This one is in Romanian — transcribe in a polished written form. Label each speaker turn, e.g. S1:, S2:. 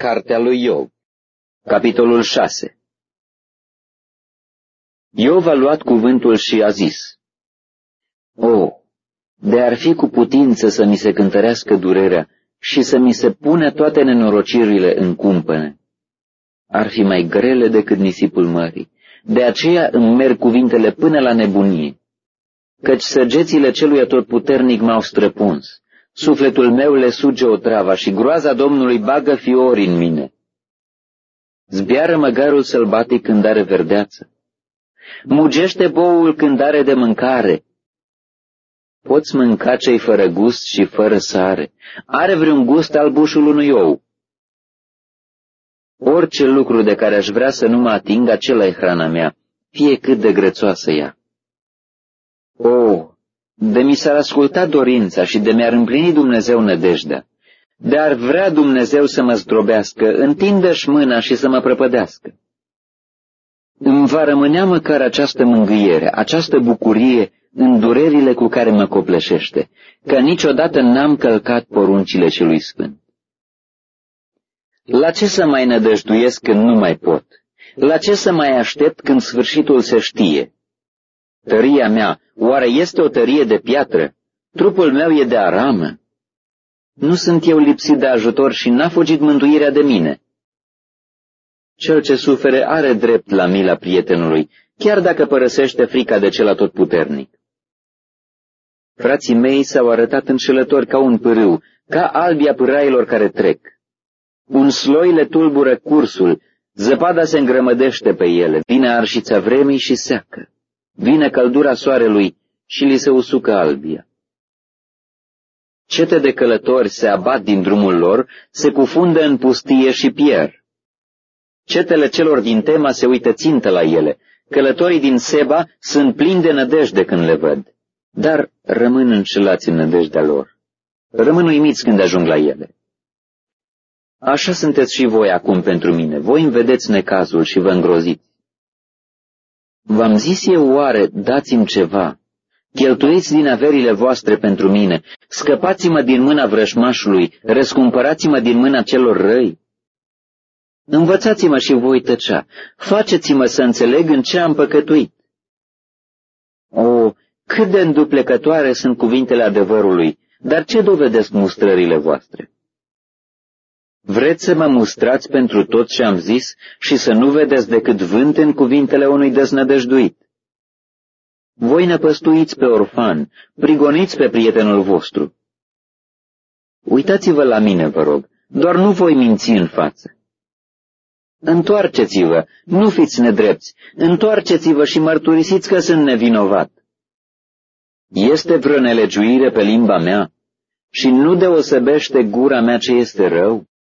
S1: Cartea lui Iov, capitolul 6. Iov a luat cuvântul și a zis: O, de ar fi cu putință să mi se cântărească durerea și să mi se pună toate nenorocirile în cumpăne. Ar fi mai grele decât nisipul mării, de aceea îmi merg cuvintele până la nebunie. Căci săgețile celui atotputernic m-au străpuns, sufletul meu le suge otrava și groaza Domnului bagă fiori în mine. Zbiară măgarul sălbatic când are verdeață, mugește boul când are de mâncare. Poți mânca ce-i fără gust și fără sare, are vreun gust albușul unui ou. Orice lucru de care aș vrea să nu mă ating, acela e hrana mea, fie cât de grețoasă ea. O, de mi s-ar asculta dorința și de mi-ar împlini Dumnezeu nădejdea, de ar vrea Dumnezeu să mă zdrobească, întindă-și mâna și să mă prăpădească. Îmi va rămânea măcar această mângâiere, această bucurie în durerile cu care mă copleșește, că niciodată n-am călcat poruncile celui sfânt. La ce să mai nădăjduiesc când nu mai pot? La ce să mai aștept când sfârșitul se știe? Tăria mea, oare este o tărie de piatră? Trupul meu e de aramă? Nu sunt eu lipsit de ajutor și n-a fugit mântuirea de mine? Cel ce sufere are drept la mila prietenului, chiar dacă părăsește frica de cel atotputernic. Frații mei s-au arătat înșelători ca un pârâu, ca albia pârailor care trec. Un sloi le tulbură cursul, zăpada se îngrămădește pe ele, vine arșița vremii și seacă, vine căldura soarelui și li se usucă albia. Cete de călători se abat din drumul lor, se cufundă în pustie și pierd. Cetele celor din Tema se uită țintă la ele, călătorii din Seba sunt plini de nădejde când le văd, dar rămân înșelați în nădejdea lor. Rămân uimiți când ajung la ele. Așa sunteți și voi acum pentru mine, voi îmi vedeți necazul și vă îngroziți. V-am zis eu oare, dați-mi ceva, cheltuiți din averile voastre pentru mine, scăpați-mă din mâna vrășmașului, răscumpărați-mă din mâna celor răi. Învățați-mă și voi tăcea, faceți-mă să înțeleg în ce am păcătuit. O, cât de înduplecătoare sunt cuvintele adevărului, dar ce dovedesc mustrările voastre? Vreți să mă mustrați pentru tot ce am zis și să nu vedeți decât vânt în cuvintele unui deznădăjduit? Voi năpăstuiți pe orfan, prigoniți pe prietenul vostru. Uitați-vă la mine, vă rog, doar nu voi minți în față. Întoarceți-vă, nu fiți nedrepți, întoarceți-vă și mărturisiți că sunt nevinovat. Este vreo nelegiuire pe limba mea și nu deosebește gura mea ce este rău?